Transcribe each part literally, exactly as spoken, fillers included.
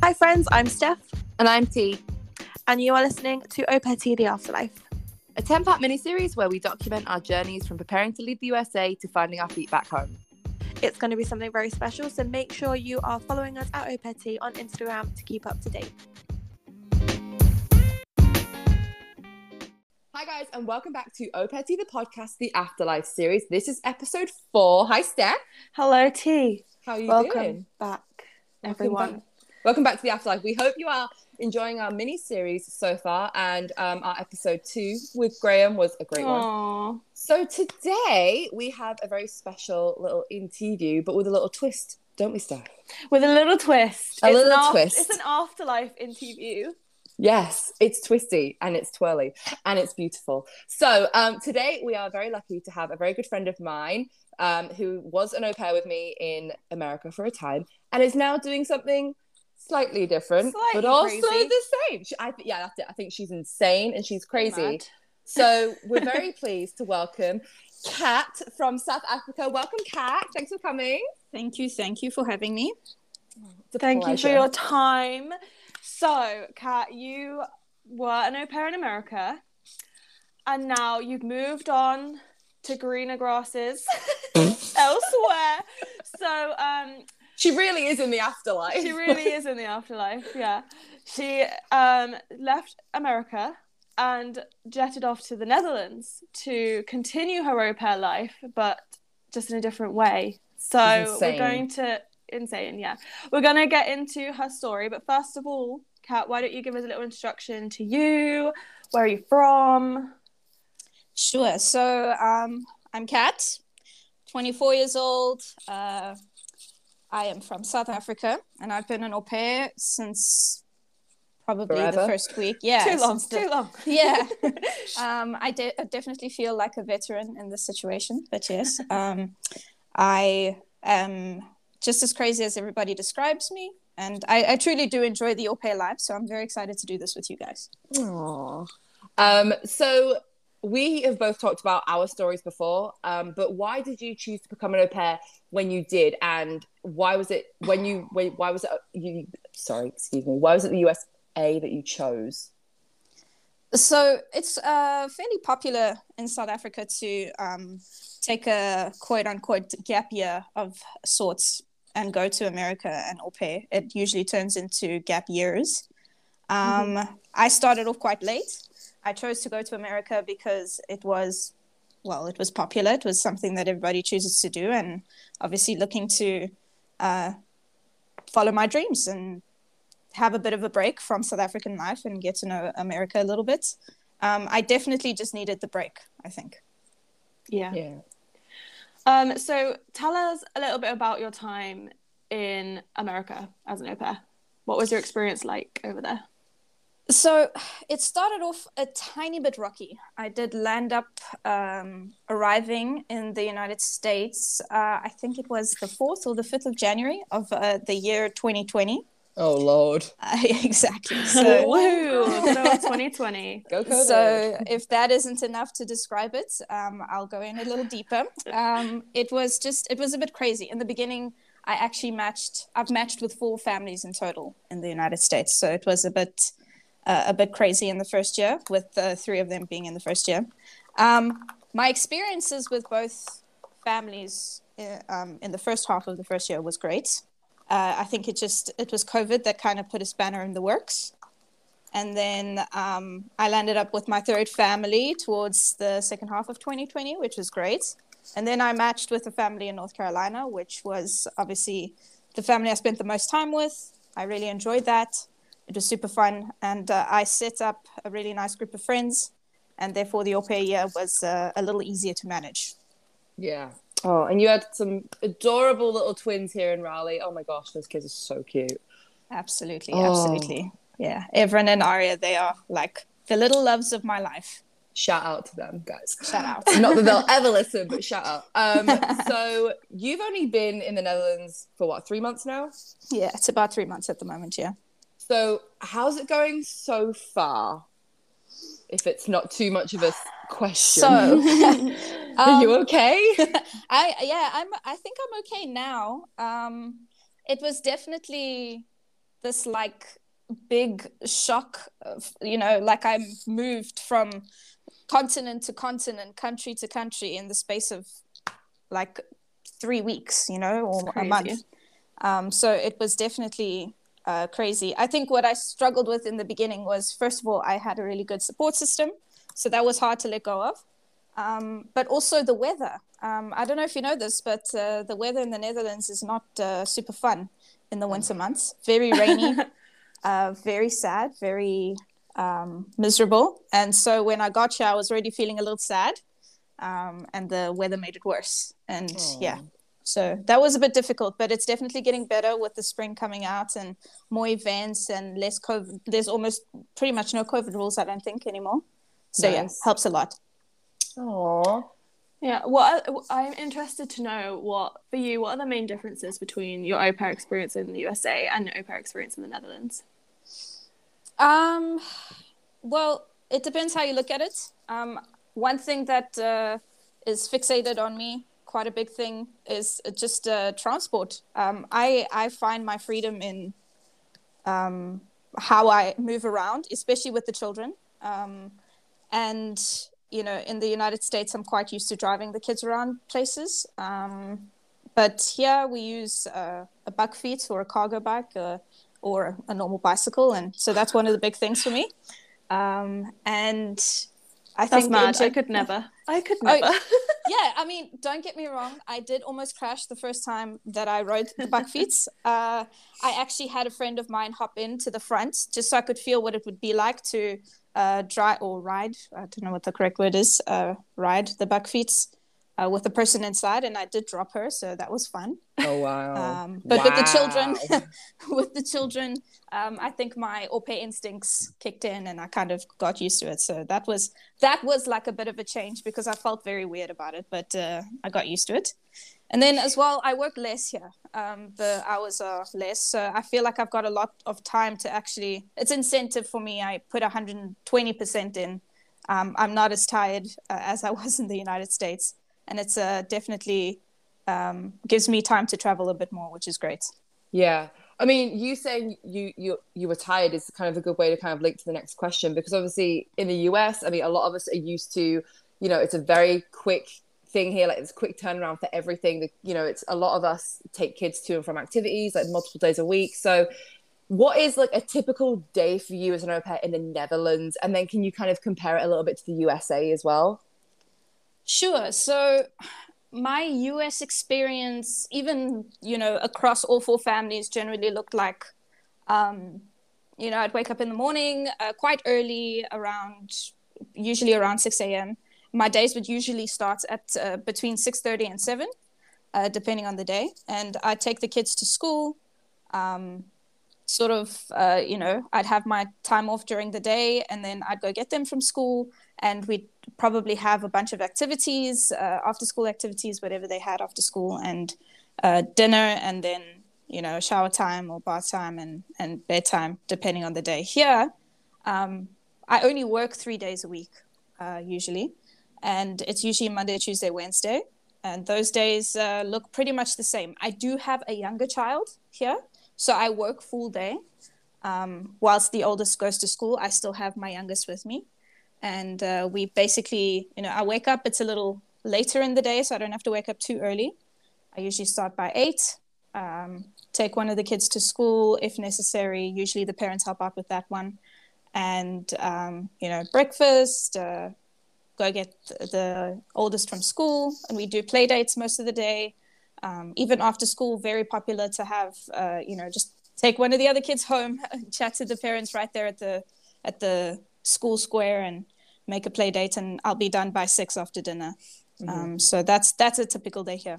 Hi friends, I'm Steph. And I'm T. And you are listening to Au Pair Tea, The Afterlife. A ten-part mini-series where we document our journeys from preparing to leave the U S A to finding our feet back home. It's going to be something very special, so make sure you are following us at Au Pair Tea on Instagram to keep up to date. Hi guys, and welcome back to Au Pair Tea, the podcast, The Afterlife series. This is episode four. Hi Steph. Hello T. How are you welcome doing? back, Welcome everyone. back. Welcome back to The Afterlife. We hope you are enjoying our mini-series so far, and um, our episode two with Graham was a great Aww. one. So today we have a very special little interview, but with a little twist, don't we, Steph? With a little twist. A it's little an af- twist. It's an afterlife interview. Yes, it's twisty and it's twirly and it's beautiful. So um, today we are very lucky to have a very good friend of mine um, who was an au pair with me in America for a time and is now doing something slightly different, Slightly but also crazy. the same. She, I, yeah, that's it. I think she's insane and she's crazy. Mad. So we're very pleased to welcome Kat from South Africa. Welcome, Kat. Thanks for coming. Thank you. Thank you for having me. It's a Thank pleasure. you for your time. So, Kat, you were an au pair in America, and now you've moved on to greener grasses elsewhere. So, um, She really is in the afterlife. she really is in the afterlife. Yeah, she um left America and jetted off to the Netherlands to continue her au pair life, but just in a different way. So we're going to. Insane, yeah. We're going to get into her story, but first of all, Kat, why don't you give us a little introduction to you? Where are you from? Sure. So um, I'm Kat, twenty-four years old. Uh, I am from South Africa, and I've been an au pair since probably Forever. the first week. Yeah, Too long, since the- too long. Yeah. um, I, de- I definitely feel like a veteran in this situation, but yes, um, I am just as crazy as everybody describes me. And I, I truly do enjoy the au pair life. So I'm very excited to do this with you guys. Aww. Um, so we have both talked about our stories before, um, but why did you choose to become an au pair when you did? And why was it when you, wait, why was it, you, sorry, excuse me, why was it the U S A that you chose? So it's uh, fairly popular in South Africa to um, take a quote unquote gap year of sorts and go to America and au pair. It usually turns into gap years. Um, mm-hmm. I started off quite late. I chose to go to America because it was, well, it was popular. It was something that everybody chooses to do, and obviously looking to uh, follow my dreams and have a bit of a break from South African life and get to know America a little bit. Um, I definitely just needed the break, I think. Yeah. Yeah. Um, so tell us a little bit about your time in America as an au pair. What was your experience like over there? So it started off a tiny bit rocky. I did land up um, arriving in the United States. Uh, I think it was the fourth or the fifth of January of uh, the year twenty twenty. Oh, Lord. Uh, exactly. So, Woo, so twenty twenty. Go COVID. So if that isn't enough to describe it, um, I'll go in a little deeper. Um, it was just, it was a bit crazy. In the beginning, I actually matched, I've matched with four families in total in the United States. So it was a bit, uh, a bit crazy in the first year, with uh, three of them being in the first year. Um, my experiences with both families uh, um, in the first half of the first year was great. Uh, I think it just, it was COVID that kind of put a spanner in the works. And then um, I landed up with my third family towards the second half of twenty twenty, which was great. And then I matched with a family in North Carolina, which was obviously the family I spent the most time with. I really enjoyed that. It was super fun. And uh, I set up a really nice group of friends. And therefore the au pair year was uh, a little easier to manage. Yeah. Oh, and you had some adorable little twins here in Raleigh. Oh my gosh, those kids are so cute. Absolutely, Oh. absolutely. Yeah, Everin and Aria, they are like the little loves of my life. Shout out to them, guys. Shout out. Not that they'll ever listen, but shout out. Um, so you've only been in the Netherlands for what, three months now? Yeah, it's about three months at the moment, yeah. So how's it going so far? If it's not too much of a question. So, are you um, okay? I yeah, I'm. I think I'm okay now. Um, it was definitely this like big shock of, you know, like I moved from continent to continent, country to country in the space of like three weeks, you know, or a month. Um, so it was definitely uh, crazy. I think what I struggled with in the beginning was, first of all, I had a really good support system. So that was hard to let go of. Um, but also the weather. Um, I don't know if you know this, but uh, the weather in the Netherlands is not uh, super fun in the winter months. Very rainy, uh, very sad, very um, miserable. And so when I got here, I was already feeling a little sad. Um, and the weather made it worse. And Aww. yeah, so that was a bit difficult, but it's definitely getting better with the spring coming out and more events and less COVID. There's almost pretty much no COVID rules, I don't think, anymore. So nice. yeah, helps a lot. Aww. Yeah, what I'm interested to know, what for you, what are the main differences between your au pair experience in the U S A and your au pair experience in the Netherlands? Um, well, it depends how you look at it. Um, one thing that uh, is fixated on me, quite a big thing, is just uh, transport. Um, I I find my freedom in um, how I move around, especially with the children. Um, and you know, in the United States, I'm quite used to driving the kids around places. Um, but here we use uh, a buckfeet or a cargo bike uh, or a normal bicycle. And so that's one of the big things for me. Um, and I that's think... mad. Inter- I could never. I could never. Oh, yeah, I mean, don't get me wrong. I did almost crash the first time that I rode the buckfeets. Uh, I actually had a friend of mine hop into the front just so I could feel what it would be like to... Uh, dry or ride, I don't know what the correct word is, uh, ride the buckfeets uh, with the person inside, and I did drop her, so that was fun. Oh wow! Um, but wow. with the children, with the children, um, I think my au pair instincts kicked in, and I kind of got used to it. So that was that was like a bit of a change because I felt very weird about it, but uh, I got used to it. And then as well, I work less here. Um, the hours are less. So I feel like I've got a lot of time to actually, it's incentive for me. I put one hundred twenty percent in. Um, I'm not as tired uh, as I was in the United States. And it's uh, definitely um, gives me time to travel a bit more, which is great. Yeah. I mean, you saying you, you, you were tired is kind of a good way to kind of link to the next question, because obviously in the U S, I mean, a lot of us are used to, you know, it's a very quick thing here, like it's quick turnaround for everything. The, you know, it's a lot of us take kids to and from activities like multiple days a week. So what is like a typical day for you as an au pair in the Netherlands? And then can you kind of compare it a little bit to the U S A as well? Sure. So my U S experience, even, you know, across all four families generally looked like, um, you know, I'd wake up in the morning uh, quite early, around, usually around six a.m. My days would usually start at uh, between six thirty and seven, uh, depending on the day. And I'd take the kids to school. Um, sort of, uh, you know, I'd have my time off during the day, and then I'd go get them from school. And we'd probably have a bunch of activities, uh, after school activities, whatever they had after school, and uh, dinner, and then, you know, shower time or bath time and, and bedtime, depending on the day. Here, um, I only work three days a week, uh, usually. And it's usually Monday, Tuesday, Wednesday. And those days uh, look pretty much the same. I do have a younger child here, so I work full day. Um, whilst the oldest goes to school, I still have my youngest with me. And uh, we basically, you know, I wake up, it's a little later in the day, so I don't have to wake up too early. I usually start by eight, um, take one of the kids to school if necessary. Usually the parents help out with that one. And, um, you know, breakfast, uh, go get the oldest from school, and we do play dates most of the day. Um, even after school, very popular to have, uh, you know, just take one of the other kids home, chat to the parents right there at the at the school square, and make a play date, and I'll be done by six after dinner. Mm-hmm. Um, so that's that's a typical day here.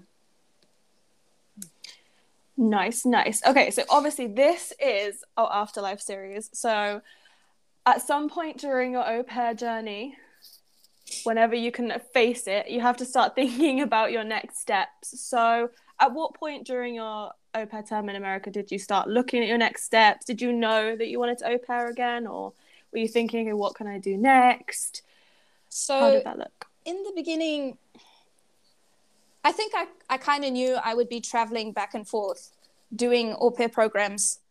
Nice, nice. Okay, so obviously this is our Afterlife series. So at some point during your au pair journey, whenever you can face it, you have to start thinking about your next steps. So at what point during your au pair term in America did you start looking at your next steps? Did you know that you wanted to au pair again, or were you thinking, oh, what can I do next? So how did that look? In the beginning, I think I, I kind of knew I would be traveling back and forth doing au pair programs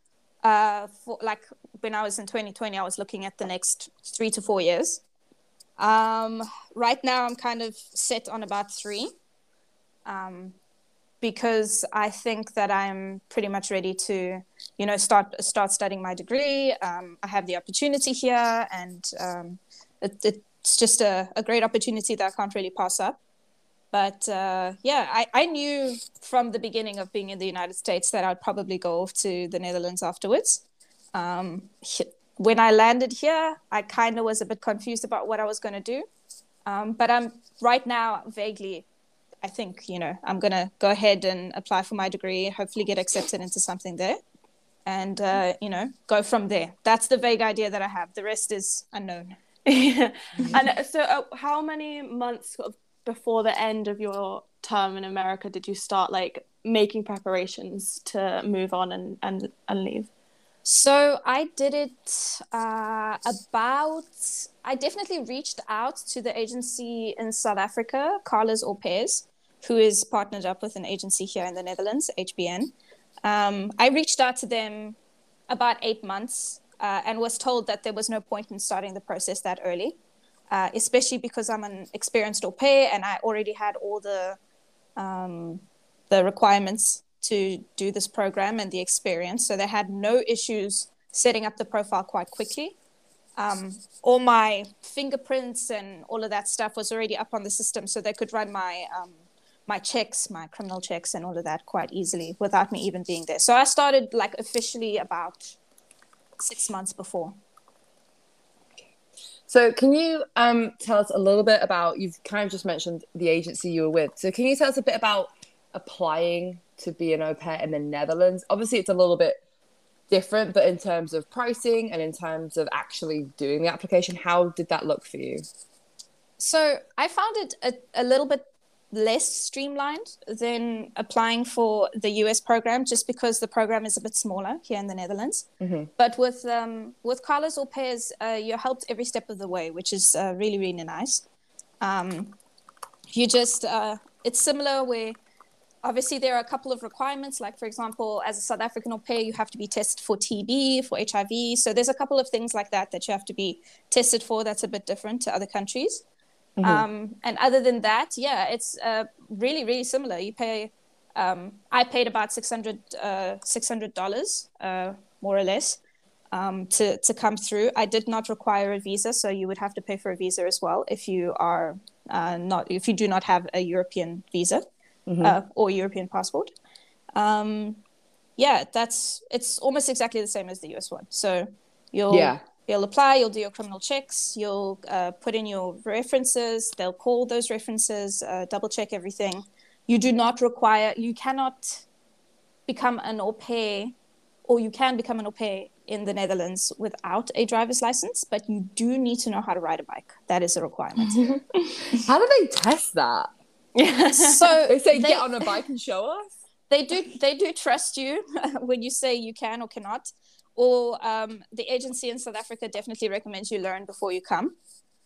uh, for like when I was in twenty twenty, I was looking at the next three to four years. Um, right now, I'm kind of set on about three, um, because I think that I'm pretty much ready to, you know, start start studying my degree. Um, I have the opportunity here, and um, it, it's just a, a great opportunity that I can't really pass up. But uh, yeah, I, I knew from the beginning of being in the United States that I'd probably go off to the Netherlands afterwards. Um, when I landed here, I kind of was a bit confused about what I was going to do. Um, but I'm right now vaguely, I think, you know, I'm going to go ahead and apply for my degree, hopefully get accepted into something there, and, uh, you know, go from there. That's the vague idea that I have. The rest is unknown. Yeah. And so uh, how many months sort of before the end of your term in America did you start like making preparations to move on and, and, and leave? So I did it uh, about, I definitely reached out to the agency in South Africa, Carla's Au Pairs, who is partnered up with an agency here in the Netherlands, H B N. Um, I reached out to them about eight months uh, and was told that there was no point in starting the process that early. Uh, especially because I'm an experienced au pair and I already had all the um, the requirements to do this program and the experience. So they had no issues setting up the profile quite quickly. Um, all my fingerprints and all of that stuff was already up on the system, so they could run my um, my checks, my criminal checks and all of that quite easily without me even being there. So I started like officially about six months before. So can you um, tell us a little bit about, you've kind of just mentioned the agency you were with. So can you tell us a bit about applying to be an au pair in the Netherlands? Obviously, it's a little bit different, but in terms of pricing and in terms of actually doing the application, how did that look for you? So I found it a, a little bit less streamlined than applying for the U S program, just because the program is a bit smaller here in the Netherlands. Mm-hmm. But with um, with Carla's Au Pairs, uh, you're helped every step of the way, which is uh, really, really nice. Um, you just, uh, it's similar where obviously there are a couple of requirements, like for example, as a South African au pair, you have to be tested for T B, for H I V. So there's a couple of things like that that you have to be tested for. That's a bit different to other countries. Mm-hmm. Um, and other than that, yeah, it's uh, really, really similar. You pay, um, I paid about six hundred dollars, uh, six hundred dollars uh, more or less, um, to, to come through. I did not require a visa, so you would have to pay for a visa as well if you are uh, not, if you do not have a European visa, mm-hmm. uh, or European passport. Um, yeah, that's, it's almost exactly the same as the U S one. So you'll... Yeah. You'll apply, you'll do your criminal checks, you'll uh, put in your references, they'll call those references, uh, double check everything. You do not require, you cannot become an au pair, or you can become an au pair in the Netherlands without a driver's license, but you do need to know how to ride a bike. That is a requirement. How do they test that? So they say, they, get on a bike and show us? They do, they do trust you when you say you can or cannot. Or um, the agency in South Africa definitely recommends you learn before you come.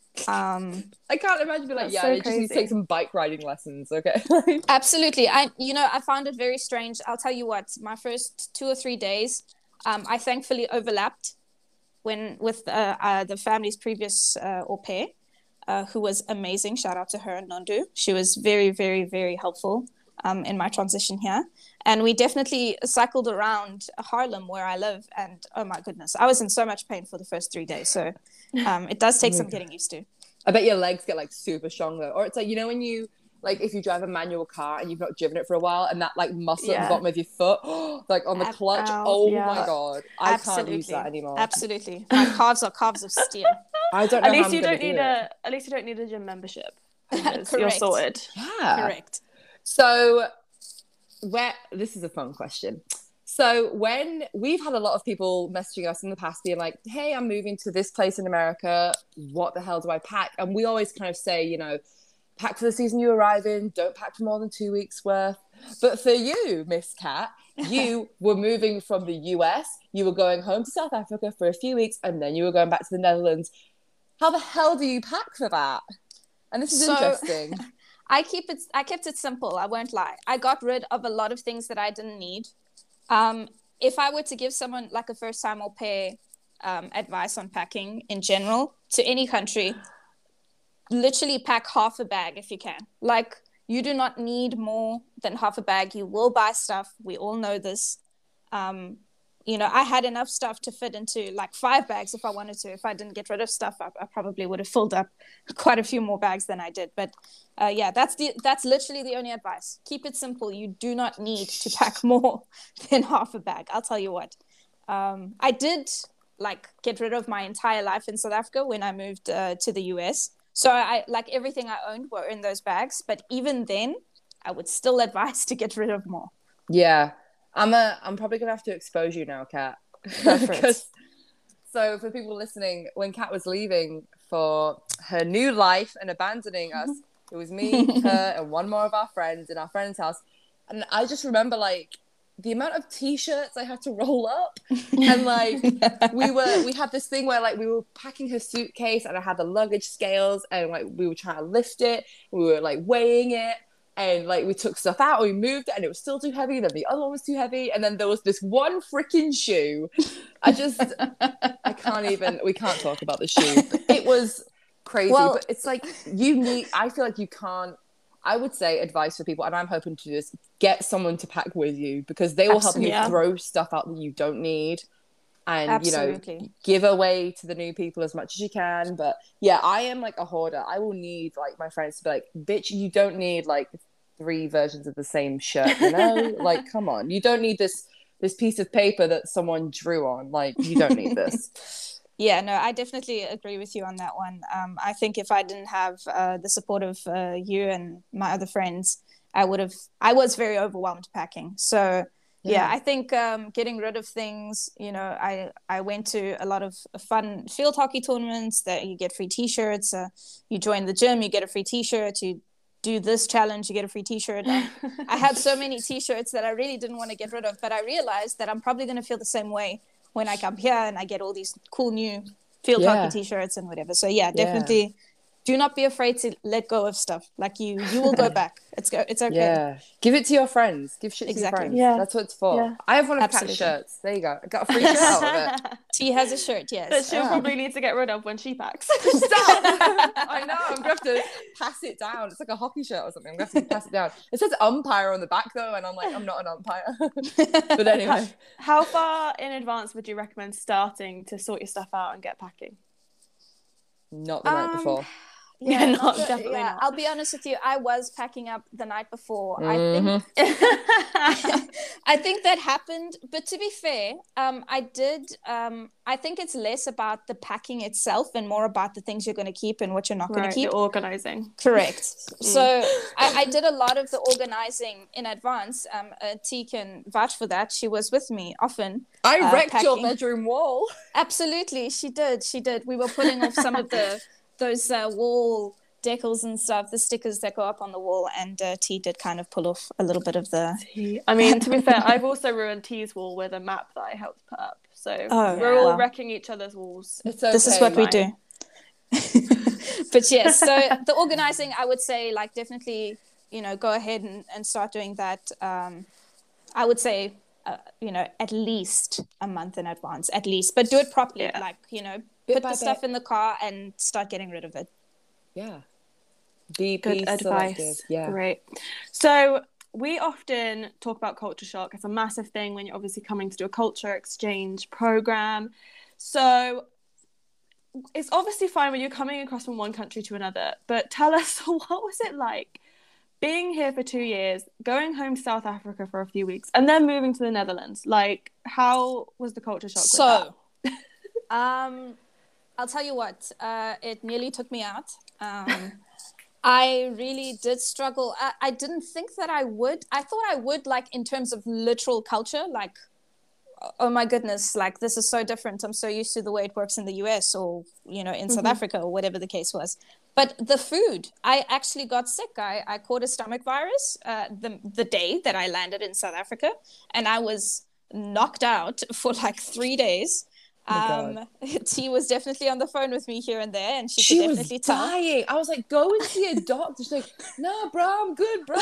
Um, I can't imagine being like, yeah, so you just need to take some bike riding lessons, okay? Absolutely. I, you know, I found it very strange. I'll tell you what, my first two or three days, um, I thankfully overlapped when with uh, uh, the family's previous uh, au pair, uh, who was amazing. Shout out to her, Nondu. She was very, very, very helpful um, in my transition here. And we definitely cycled around Haarlem where I live. And oh my goodness, I was in so much pain for the first three days. So um, it does take some getting used to. I bet your legs get like super strong though. Or it's like, you know, when you, like if you drive a manual car and you've not driven it for a while and that like muscle yeah. at the bottom of your foot, like on the clutch, Ow, oh yeah. my God. I Absolutely. can't use that anymore. Absolutely. My calves are calves of steel. I don't know at least how I'm you don't do need it. a At least you don't need a gym membership. You're sorted. Yeah. Correct. So... Where this is a fun question. So when we've had a lot of people messaging us in the past being like, hey, I'm moving to this place in America, what the hell do I pack? And we always kind of say, you know, pack for the season you arrive in, don't pack for more than two weeks worth. But for you, Miss Cat, you were moving from the U S, you were going home to South Africa for a few weeks, and then you were going back to the Netherlands. How the hell do you pack for that? And this is so- interesting. I keep it. I kept it simple. I won't lie. I got rid of a lot of things that I didn't need. Um, if I were to give someone like a first time au pair um, advice on packing in general to any country, literally pack half a bag if you can. Like, you do not need more than half a bag. You will buy stuff. We all know this. Um, you know, I had enough stuff to fit into like five bags if I wanted to. If I didn't get rid of stuff, I, I probably would have filled up quite a few more bags than I did. But uh, yeah, that's the that's literally the only advice. Keep it simple. You do not need to pack more than half a bag. I'll tell you what. Um, I did like get rid of my entire life in South Africa when I moved uh, to the U S. So I like everything I owned were in those bags. But even then, I would still advise to get rid of more. Yeah. I'm a, I'm probably gonna have to expose you now, Kat. Because so for people listening, when Kat was leaving for her new life and abandoning us, it was me, her, and one more of our friends in our friend's house. And I just remember like the amount of t-shirts I had to roll up, and like we were we had this thing where like we were packing her suitcase, and I had the luggage scales, and like we were trying to lift it, we were like weighing it. And like we took stuff out, we moved it, and it was still too heavy. Then the other one was too heavy, and then there was this one freaking shoe. I just, I can't even. We can't talk about the shoe. It was crazy, well, but it's like you need. I feel like you can't. I would say advice for people, and I'm hoping to just get someone to pack with you, because they will help you yeah. throw stuff out that you don't need, and Absolutely. you know, give away to the new people as much as you can. But yeah, I am like a hoarder. I will need like my friends to be like, bitch, you don't need like three versions of the same shirt, you know? Like, come on, you don't need this this piece of paper that someone drew on. Like, you don't need this. Yeah, no, I definitely agree with you on that one. Um, I think if I didn't have uh, the support of uh, you and my other friends, I would have. I was very overwhelmed packing. So yeah, yeah I think um, getting rid of things. You know, I I went to a lot of fun field hockey tournaments that you get free T-shirts. Uh, you join the gym, you get a free T-shirt. You do this challenge, you get a free T-shirt. I, I had so many T-shirts that I really didn't want to get rid of, but I realized that I'm probably going to feel the same way when I come here and I get all these cool new field yeah. hockey T-shirts and whatever. So yeah, definitely yeah. do not be afraid to let go of stuff. Like you, you will go back. It's go. It's okay. Yeah. Give it to your friends. Give shit exactly. to your friends. Yeah. That's what it's for. Yeah. I have one of Kat's shirts. There you go. I got a free shirt out of it. She has a shirt, yes. That she'll yeah. probably need to get rid of when she packs. Stop! I know. I'm going to have to pass it down. It's like a hockey shirt or something. I'm going to have to pass it down. It says umpire on the back though, and I'm like, I'm not an umpire. But anyway. How far in advance would you recommend starting to sort your stuff out and get packing? Not the um, night before. Yeah, yeah, not not the, definitely yeah. not. I'll be honest with you. I was packing up the night before. Mm-hmm. I think I think that happened. But to be fair, um, I did. Um, I think it's less about the packing itself and more about the things you're going to keep and what you're not right, going to keep. The organizing. Correct. mm. So I, I did a lot of the organizing in advance. Um, uh, T can vouch for that. She was with me often. I uh, wrecked packing. your bedroom wall. Absolutely, she did. She did. We were putting off some of the. those uh, wall decals and stuff, the stickers that go up on the wall, and uh, T did kind of pull off a little bit of the... T. I mean, to be fair, I've also ruined T's wall with a map that I helped put up. So oh, we're all wow. wrecking each other's walls. It's okay, this is what mine. we do. But yes, so the organizing, I would say, like, definitely, you know, go ahead and, and start doing that. Um, I would say, uh, you know, at least a month in advance, at least. But do it properly, yeah. like, you know, bit put by the bit. stuff in the car and start getting rid of it. Yeah. Be, Good be advice. selective. Yeah. Great. So we often talk about culture shock. It's a massive thing when you're obviously coming to do a culture exchange program. So it's obviously fine when you're coming across from one country to another, but tell us, what was it like being here for two years, going home to South Africa for a few weeks, and then moving to the Netherlands? Like, how was the culture shock So, with that? Um, I'll tell you what, uh, it nearly took me out. Um, I really did struggle. I, I didn't think that I would. I thought I would, like, in terms of literal culture, like, oh my goodness, like, this is so different. I'm so used to the way it works in the U S or, you know, in mm-hmm. South Africa or whatever the case was. But the food, I actually got sick. I, I caught a stomach virus uh, the, the day that I landed in South Africa, and I was knocked out for like three days. Um, T was definitely on the phone with me here and there, and she, she could was definitely tell. dying. I was like, go and see a doctor. She's like, no, bro, I'm good, bro.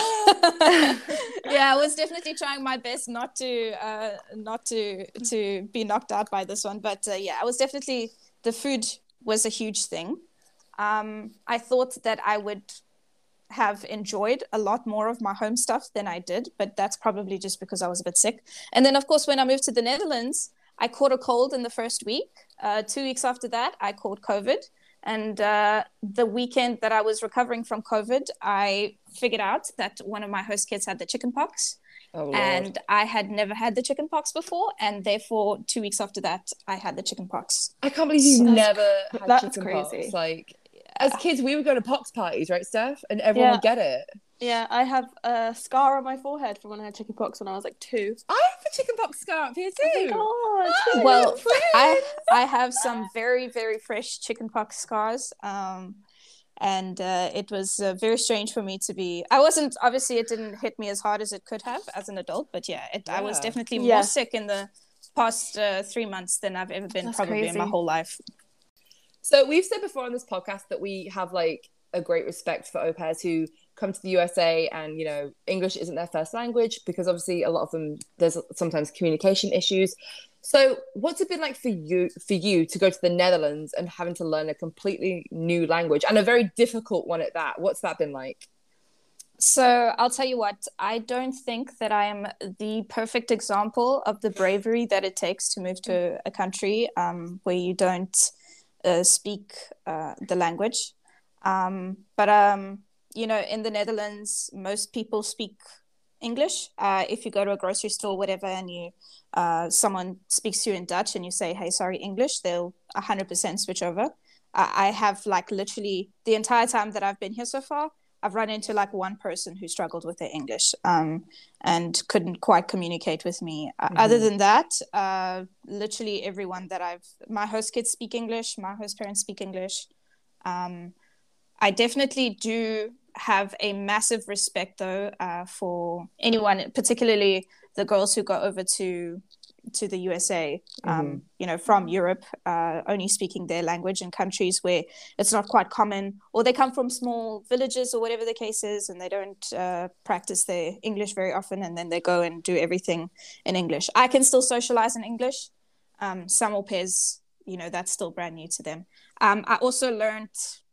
Yeah, I was definitely trying my best not to, uh, not to, to be knocked out by this one. But uh, yeah, I was definitely, the food was a huge thing. Um, I thought that I would have enjoyed a lot more of my home stuff than I did, but that's probably just because I was a bit sick. And then, of course, when I moved to the Netherlands, I caught a cold in the first week. Uh, two weeks after that, I caught COVID. And uh, the weekend that I was recovering from COVID, I figured out that one of my host kids had the chicken pox. Oh, and I had never had the chicken pox before. And therefore, two weeks after that, I had the chicken pox. I can't believe you've That's- never had that's chicken crazy. pox. Like, as kids, we would go to pox parties, right, Steph? And everyone Yeah. would get it. Yeah, I have a scar on my forehead from when I had chickenpox when I was like two. I have a chicken pox scar up here too. Oh my God. Well, I I have some very very fresh chickenpox scars, um, and uh, it was uh, very strange for me to be. I wasn't obviously it didn't hit me as hard as it could have as an adult, but yeah, it, I was Yeah. definitely Yeah. more sick in the past uh, three months than I've ever been That's probably in my crazy. whole life. So we've said before on this podcast that we have like a great respect for au pairs who come to the U S A and, you know, English isn't their first language because obviously a lot of them, there's sometimes communication issues. So what's it been like for you, for you to go to the Netherlands and having to learn a completely new language and a very difficult one at that? What's that been like? So I'll tell you what, I don't think that I am the perfect example of the bravery that it takes to move to a country um, where you don't uh, speak uh, the language. Um, but, um, you know, in the Netherlands, most people speak English. Uh, if you go to a grocery store, whatever, and you uh, someone speaks to you in Dutch and you say, hey, sorry, English, they'll one hundred percent switch over. I, I have like literally the entire time that I've been here so far, I've run into like one person who struggled with their English um, and couldn't quite communicate with me. Uh, Mm-hmm. Other than that, uh, literally everyone that I've, my host kids speak English, my host parents speak English. Um, I definitely do have a massive respect though uh, for anyone, particularly the girls who go over to to the U S A, um, Mhm. you know, from Europe, uh, only speaking their language in countries where it's not quite common, or they come from small villages or whatever the case is, and they don't uh, practice their English very often, and then they go and do everything in English. I can still socialize in English. Um, some au pairs, you know, that's still brand new to them. Um, I also learned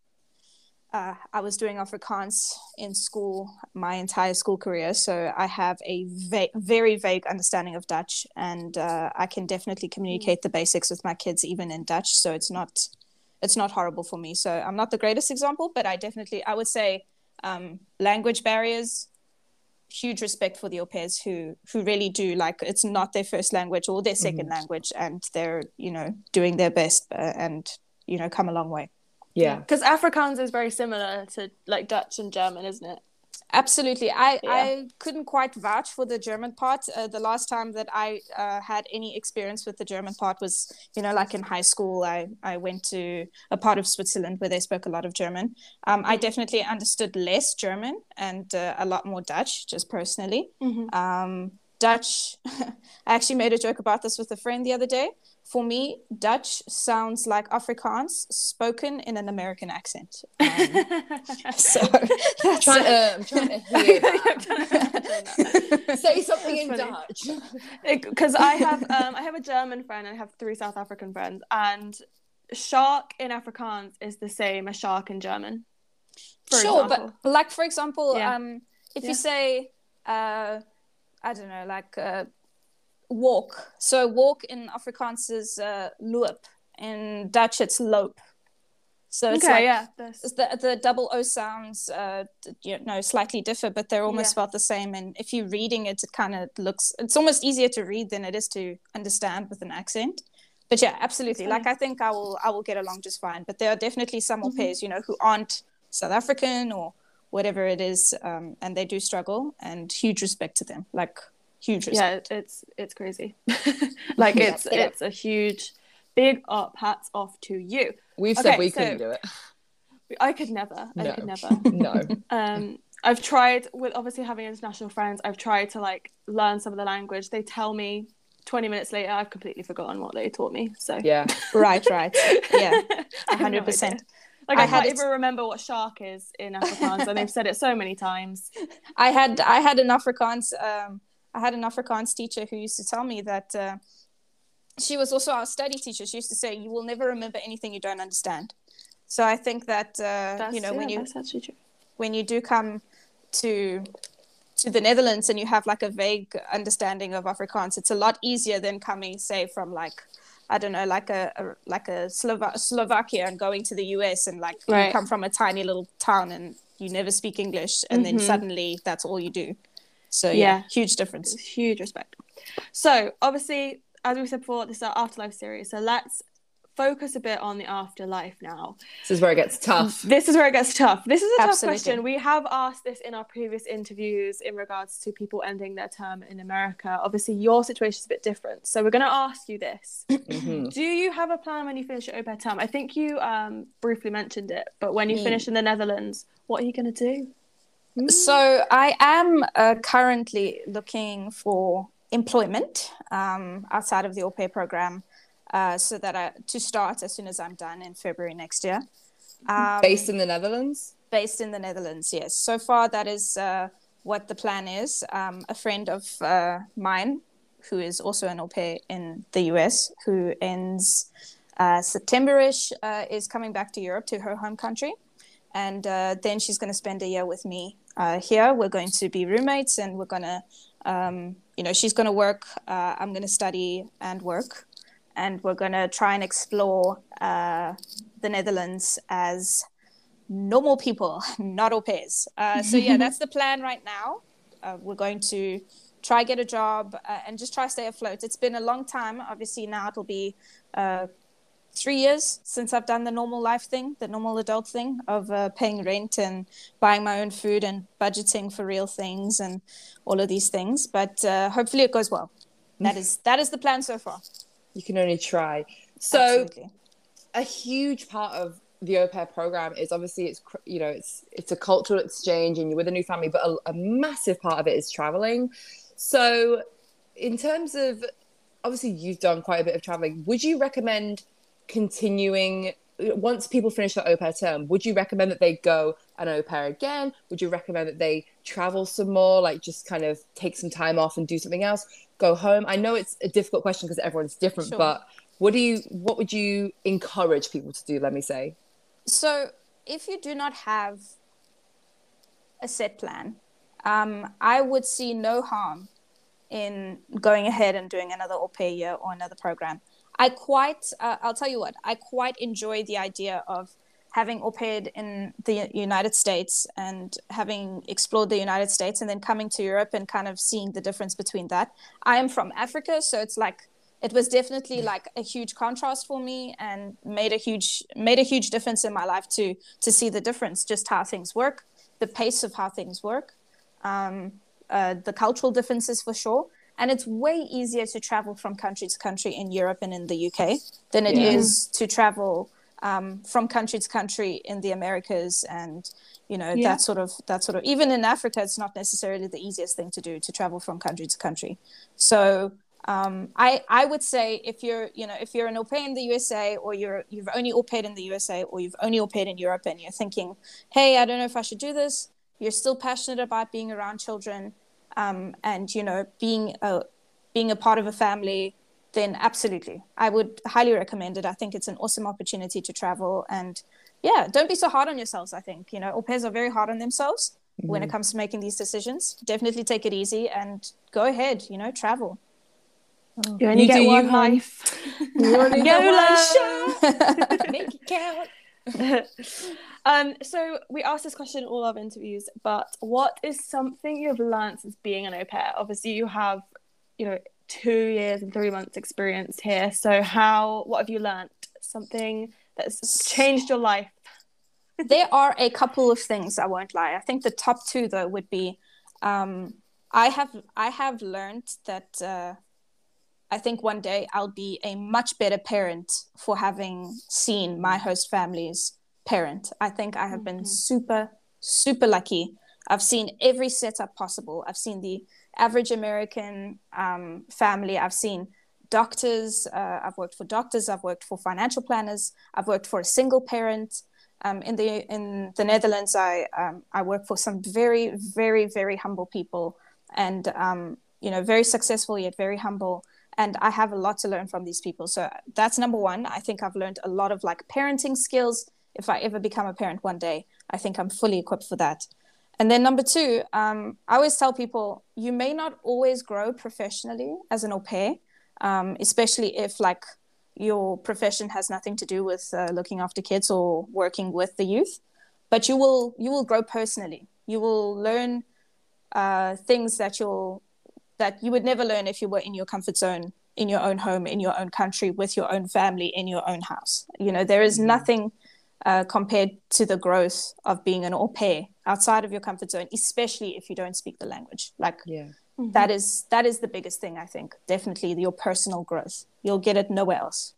Uh, I was doing Afrikaans in school my entire school career, so I have a va- very vague understanding of Dutch, and uh, I can definitely communicate the basics with my kids even in Dutch. So it's not it's not horrible for me. So I'm not the greatest example, but I definitely I would say um, language barriers. Huge respect for the au pairs who who really do, like, it's not their first language or their second Mhm. language, and they're, you know, doing their best uh, and, you know, come a long way. Yeah. Because Afrikaans is very similar to like Dutch and German, isn't it? Absolutely. I, Yeah. I couldn't quite vouch for the German part. Uh, the last time that I uh, had any experience with the German part was, you know, like in high school, I, I went to a part of Switzerland where they spoke a lot of German. Um, I definitely understood less German and uh, a lot more Dutch, just personally. Mhm. Um, Dutch, I actually made a joke about this with a friend the other day. For me, Dutch sounds like Afrikaans spoken in an American accent. Um, so that's Trying to, I'm trying to hear that. Say something in That's funny. Dutch. Because I have um, I have a German friend and I have three South African friends, and shark in Afrikaans is the same as shark in German. For sure, example. but like for example, Yeah. um, if Yeah. you say, uh, I don't know, like uh, walk. So walk in Afrikaans is uh, loop. In Dutch, it's loop. So it's okay, like yeah. This. it's the the double O sounds, uh, you know, slightly differ, but they're almost Yeah. about the same. And if you're reading it, it kind of looks. It's almost easier to read than it is to understand with an accent. But yeah, absolutely. That's Like I think I will I will get along just fine. But there are definitely some au pairs, you know, who aren't South African or whatever it is, um, and they do struggle. And huge respect to them. Like huge respect. Yeah, it- it's it's crazy. Like Yeah, it's yeah. it's a huge, big up. Hats off to you. We've Okay, said we so- couldn't do it. I could never. I No. could never. No. Um, I've tried with obviously having international friends. I've tried to like learn some of the language. They tell me twenty minutes later, I've completely forgotten what they taught me. So Yeah. Right, right. Yeah, I have no one hundred percent. idea. Like I I, had can't it- even remember what shark is in Afrikaans, and they've said it so many times. I had I had an Afrikaans um, I had an Afrikaans teacher who used to tell me that uh, she was also our study teacher. She used to say, "You will never remember anything you don't understand." So I think that uh, That's, you know yeah, when you that's actually true. when you do come to to the Netherlands and you have like a vague understanding of Afrikaans, it's a lot easier than coming, say, from like I don't know, like a, a like a Slova- Slovakia and going to the U S and like Right. you come from a tiny little town and you never speak English and then Mhm. suddenly that's all you do. So yeah, Yeah. huge difference. It's huge respect. So obviously, as we said before, this is our afterlife series. So let's focus a bit on the afterlife now. This is where it gets tough. This is where it gets tough. This is a tough Absolutely. question. We have asked this in our previous interviews in regards to people ending their term in America. Obviously, your situation is a bit different. So we're going to ask you this. Mhm. Do you have a plan when you finish your au pair term? I think you um, briefly mentioned it, but when you Mm. finish in the Netherlands, what are you going to do? So I am uh, currently looking for employment um, outside of the au pair program, uh, so that I to start as soon as I'm done in February next year. Um, Based in the Netherlands? based in the Netherlands, yes. So far, that is uh, what the plan is. Um, a friend of uh, mine, who is also an au pair in the U S, who ends uh, September-ish, uh, is coming back to Europe, to her home country. And uh, then she's going to spend a year with me uh, here. We're going to be roommates, and we're going to, um, you know, she's going to work. Uh, I'm going to study and work. And we're going to try and explore uh, the Netherlands as normal people, not au pairs. Uh, so yeah, that's the plan right now. Uh, we're going to try get a job uh, and just try stay afloat. It's been a long time. Obviously now it'll be uh, three years since I've done the normal life thing, the normal adult thing of uh, paying rent and buying my own food and budgeting for real things and all of these things. But uh, hopefully it goes well. That is that is the plan so far. You can only try. So Absolutely. a huge part of the au pair program is obviously it's cr- you know it's it's a cultural exchange and you're with a new family, but a, a massive part of it is traveling. So in terms of, obviously you've done quite a bit of traveling, would you recommend continuing once people finish their au pair term? Would you recommend that they go an au pair again? Would you recommend that they travel some more, like just kind of take some time off and do something else, go home? I know it's a difficult question because everyone's different, Sure. but what do you what would you encourage people to do, let me say? So if you do not have a set plan, um, I would see no harm in going ahead and doing another au pair year or another program. I quite, uh, I'll tell you what, I quite enjoy the idea of having au paired in the United States and having explored the United States and then coming to Europe and kind of seeing the difference between that. I am from Africa, so it's like, it was definitely like a huge contrast for me and made a huge made a huge difference in my life to to see the difference, just how things work, the pace of how things work, um, uh, the cultural differences for sure. And it's way easier to travel from country to country in Europe and in the U K than it Yeah. is to travel um, from country to country in the Americas and you know Yeah. that sort of that sort of even in Africa. It's not necessarily the easiest thing to do to travel from country to country. So. Um, I, I would say if you're, you know, if you're an au pair in the U S A or you're, you've only au paired in the U S A or you've only au paired in Europe and you're thinking, hey, I don't know if I should do this. You're still passionate about being around children um, and, you know, being a, being a part of a family, then absolutely. I would highly recommend it. I think it's an awesome opportunity to travel and yeah, don't be so hard on yourselves. I think, you know, au pairs are very hard on themselves mm-hmm. when it comes to making these decisions. Definitely take it easy and go ahead, you know, travel. Oh. You only You get do one you, life. You only get one shot. Make it count. um, so we asked this question in all our interviews, but what is something you've learned since being an au pair? Obviously, you have, you know, two years and three months experience here. So how, what have you learned? Something that's changed your life? There are a couple of things, I won't lie. I think the top two, though, would be um, I have I have learned that uh, I think one day I'll be a much better parent for having seen my host family's parent. I think I have been super, super lucky. I've seen every setup possible. I've seen the average American um, family. I've seen doctors. Uh, I've worked for doctors. I've worked for financial planners. I've worked for a single parent. Um, in the in the Netherlands, I um, I work for some very, very, very humble people, and um, you know, very successful yet very humble. And I have a lot to learn from these people. So that's number one. I think I've learned a lot of like parenting skills. If I ever become a parent one day, I think I'm fully equipped for that. And then number two, um, I always tell people, you may not always grow professionally as an au pair, um, especially if like your profession has nothing to do with uh, looking after kids or working with the youth, but you will you will grow personally. You will learn uh, things that you'll that you would never learn if you were in your comfort zone, in your own home, in your own country, with your own family, in your own house. You know, there is nothing uh, compared to the growth of being an au pair outside of your comfort zone, especially if you don't speak the language. Like, yeah. mm-hmm. that is that is the biggest thing, I think. Definitely your personal growth. You'll get it nowhere else.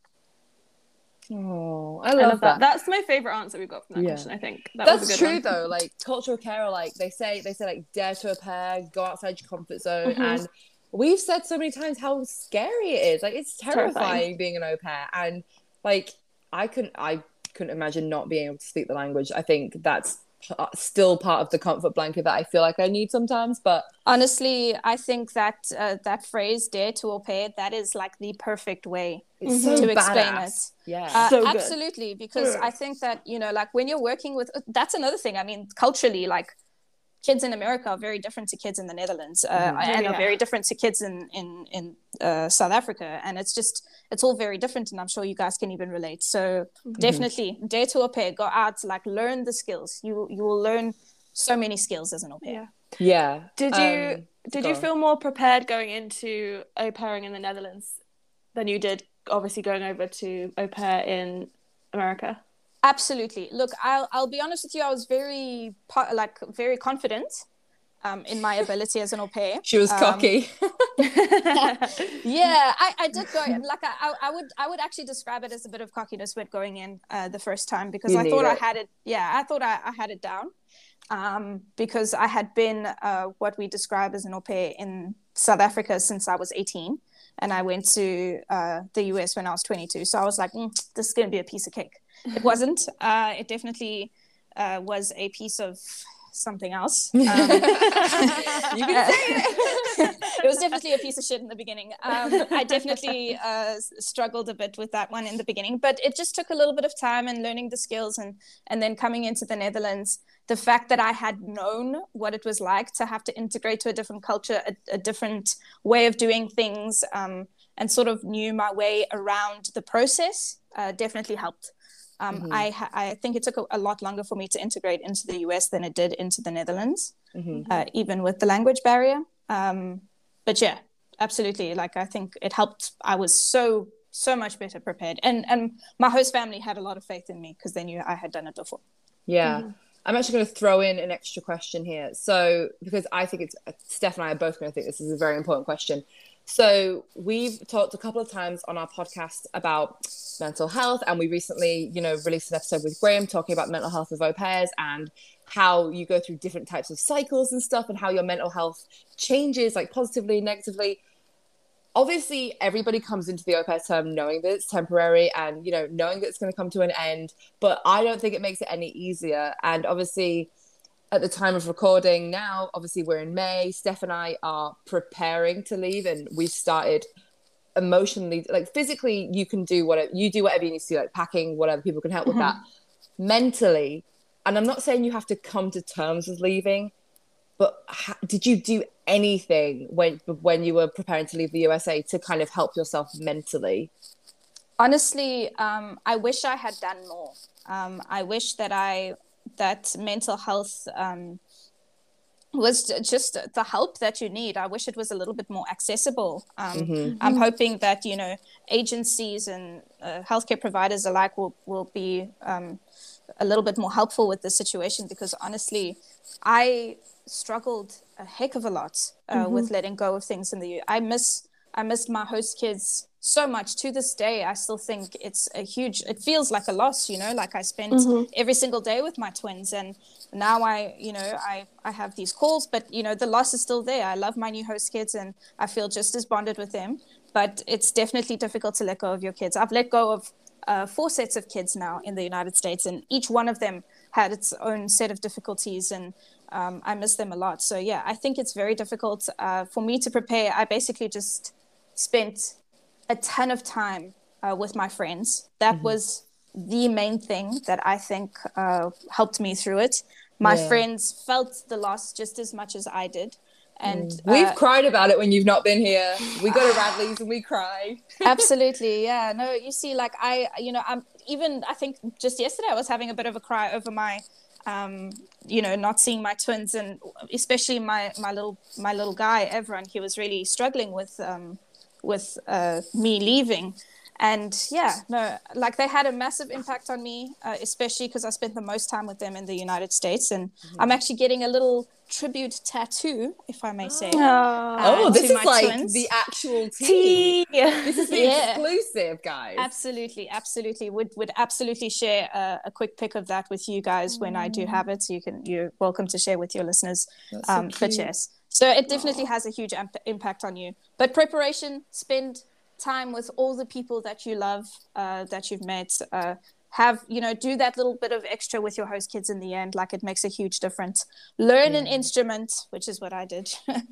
Oh, I love, I love that. that. That's my favorite answer we've got from that Yeah. question, I think. That That's was a good true one. though. Like cultural care, like they say, they say like dare to au pair, go outside your comfort zone, Mm-hmm. and we've said so many times how scary it is. Like it's terrifying, Terrifying. being an au pair, and like I couldn't, I couldn't imagine not being able to speak the language. I think that's p- still part of the comfort blanket that I feel like I need sometimes. But honestly, I think that uh, that phrase "dare to au pair" that is like the perfect way it's to so explain badass. it. Yeah, Uh, So good. absolutely, because I think that, you know, like when you're working with, that's another thing. I mean, culturally, like kids in America are very different to kids in the Netherlands, uh, Mhm. and Yeah. are very different to kids in in in uh, South Africa, and it's just it's all very different. And I'm sure you guys can even relate. So definitely, dare to au pair, go out, like learn the skills. You you will learn so many skills as an au pair. Yeah. yeah. Did you Um, did go you on. feel more prepared going into au pairing in the Netherlands than you did obviously going over to au pair in America? Absolutely. Look, I'll I'll be honest with you. I was very po- like very confident um, in my ability as an au pair. She was Um, cocky. yeah, I, I did go like I, I I would I would actually describe it as a bit of cockiness when going in uh, the first time, because You I need thought I it. had it. Yeah, I thought I, I had it down, um, because I had been uh, what we describe as an au pair in South Africa since I was eighteen, and I went to uh, the U S when I was twenty-two. So I was like, mm, this is going to be a piece of cake. It wasn't. Uh, it definitely uh, was a piece of something else. Um, You can say it. it was definitely a piece of shit in the beginning. Um, I definitely uh, struggled a bit with that one in the beginning, but it just took a little bit of time and learning the skills, and and then coming into the Netherlands, the fact that I had known what it was like to have to integrate to a different culture, a, a different way of doing things, um, and sort of knew my way around the process, uh, definitely helped. Um, Mm-hmm. I, ha- I think it took a, a lot longer for me to integrate into the U S than it did into the Netherlands, Mm-hmm. uh, even with the language barrier. Um, but yeah, absolutely. Like, I think it helped. I was so, so much better prepared. And, and my host family had a lot of faith in me because they knew I had done it before. Yeah. Mm-hmm. I'm actually going to throw in an extra question here. So, because I think it's, Steph and I are both going to think this is a very important question. So we've talked a couple of times on our podcast about mental health, and we recently, you know, released an episode with Graham talking about mental health of au pairs and how you go through different types of cycles and stuff, and how your mental health changes, like positively, negatively. Obviously, everybody comes into the au pair term knowing that it's temporary and, you know, knowing that it's going to come to an end. But I don't think it makes it any easier. And obviously, at the time of recording now, obviously we're in May, Steph and I are preparing to leave, and we've started emotionally, like physically, you can do whatever, you do whatever you need to do, like packing, whatever, people can help with that. Mentally, and I'm not saying you have to come to terms with leaving, but ha- did you do anything when when you were preparing to leave the U S A to kind of help yourself mentally? Honestly, um, I wish I had done more. Um, I wish that I that mental health um, was just the help that you need. I wish it was a little bit more accessible. Um, Mm-hmm. I'm hoping that, you know, agencies and uh, healthcare providers alike will will be um, a little bit more helpful with this situation, because honestly, I struggled a heck of a lot uh, Mm-hmm. with letting go of things in the U. I miss I missed my host kids so much. To this day, I still think it's a huge, it feels like a loss, you know, like I spent Mhm. every single day with my twins, and now I, you know, I, I have these calls, but, you know, the loss is still there. I love my new host kids and I feel just as bonded with them, but it's definitely difficult to let go of your kids. I've let go of uh, four sets of kids now in the United States, and each one of them had its own set of difficulties, and um, I miss them a lot. So yeah, I think it's very difficult uh, for me to prepare. I basically just spent a ton of time uh, with my friends. That mm-hmm. was the main thing that I think uh, helped me through it. My yeah. friends felt the loss just as much as I did. And mm. we've uh, cried about it when you've not been here. We go to Radley's and we cry. Absolutely. Yeah. No, you see, like I, you know, I'm even, I think just yesterday I was having a bit of a cry over my, um, you know, not seeing my twins, and especially my, my little, my little guy, Evron. He was really struggling with, um, with uh, me leaving. And yeah, no, like they had a massive impact on me, uh, especially because I spent the most time with them in the United States. And mm-hmm. I'm actually getting a little tribute tattoo, if I may say. Oh, uh, oh this is like twins. The actual tea. tea. This is the yeah. exclusive, guys. Absolutely, absolutely. Would would absolutely share a, a quick pic of that with you guys mm. when I do have it. So you can, you're welcome to share with your listeners. That's um, so for Chess. So it definitely Aww. Has a huge amp- impact on you. But preparation, spend time with all the people that you love, uh, that you've met, uh, have, you know, do that little bit of extra with your host kids in the end. Like it makes a huge difference. Learn yeah. an instrument, which is what I did.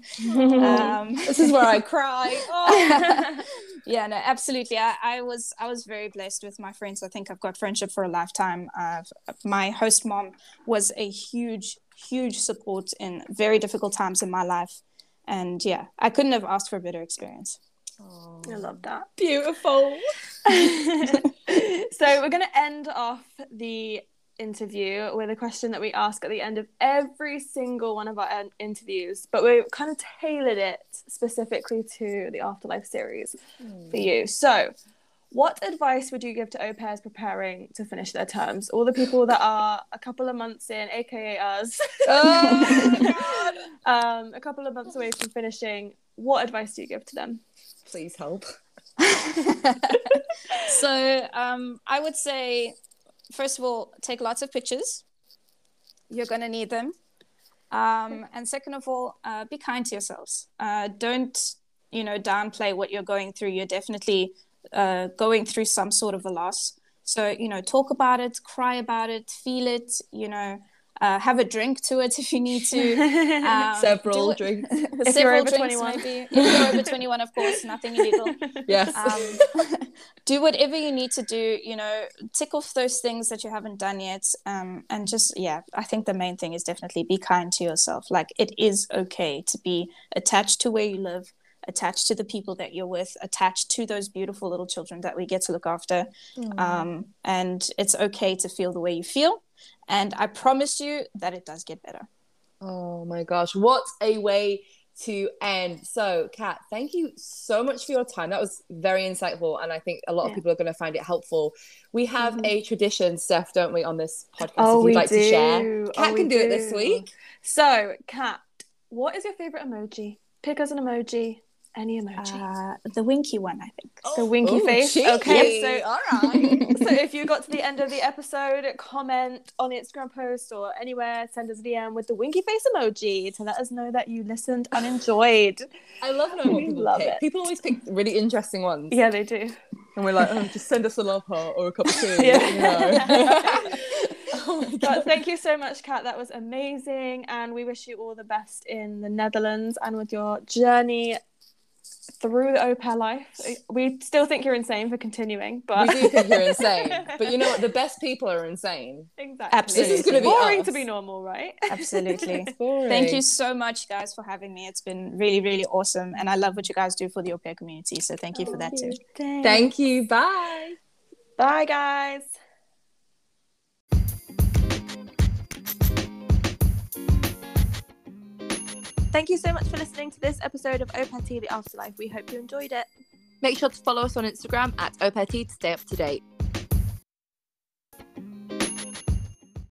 um, this is where I cry. Oh. Yeah, no, absolutely. I, I was, I was very blessed with my friends. I think I've got friendship for a lifetime. Uh, my host mom was a huge, huge support in very difficult times in my life. And yeah, I couldn't have asked for a better experience. Oh, I love that. Beautiful. So we're going to end off the interview with a question that we ask at the end of every single one of our en- interviews, but we kind of tailored it specifically to the Afterlife series mm. for you. So what advice would you give to au pairs preparing to finish their terms? All the people that are a couple of months in, aka us, oh God. um, a couple of months away from finishing, what advice do you give to them? Please help. So um, I would say, first of all, take lots of pictures. You're going to need them. Um, and second of all, uh, be kind to yourselves. Uh, don't, you know, downplay what you're going through. You're definitely uh, going through some sort of a loss. So, you know, talk about it, cry about it, feel it, you know, Uh, have a drink to it if you need to. Um, several it, drinks. If several you're over drinks, twenty-one. maybe. If you're over twenty-one, of course, nothing illegal. Yes. Um, do whatever you need to do, you know, tick off those things that you haven't done yet. Um, and just, yeah, I think the main thing is definitely be kind to yourself. Like, it is okay to be attached to where you live, attached to the people that you're with, attached to those beautiful little children that we get to look after. Mm. Um, and it's okay to feel the way you feel. And I promise you that it does get better. Oh my gosh, what a way to end. So, Kat, thank you so much for your time. That was very insightful, and I think a lot yeah. of people are going to find it helpful. We have mm-hmm. a tradition, Steph, don't we, on this podcast? Oh, if you'd we like do. to share. Kat oh, can do, do it this week. So, Kat, what is your favourite emoji? Pick us an emoji. Any emoji. Uh, the winky one, I think. Oh, the winky ooh, face. Cheeky. Okay, so all right. So if you got to the end of the episode, comment on the Instagram post or anywhere, send us a D M with the winky face emoji to let us know that you listened and enjoyed. I love knowing what people love pick. It. People always pick really interesting ones. Yeah, they do. And we're like, oh, just send us a love heart or a cup of tea. Yeah. You know. Oh my God. But thank you so much, Kat. That was amazing, and we wish you all the best in the Netherlands and with your journey through the au pair life. We still think you're insane for continuing, but we do think you're insane. But you know what? The best people are insane. Exactly. Absolutely. This is going to be boring us. to be normal, right? Absolutely. Thank you so much, guys, for having me. It's been really, really awesome, and I love what you guys do for the au pair community. So thank you oh, for that too. Thanks. Thank you. Bye. Bye, guys. Thank you so much for listening to this episode of Au Pair Tea, The Afterlife. We hope you enjoyed it. Make sure to follow us on Instagram at Au Pair Tea to stay up to date.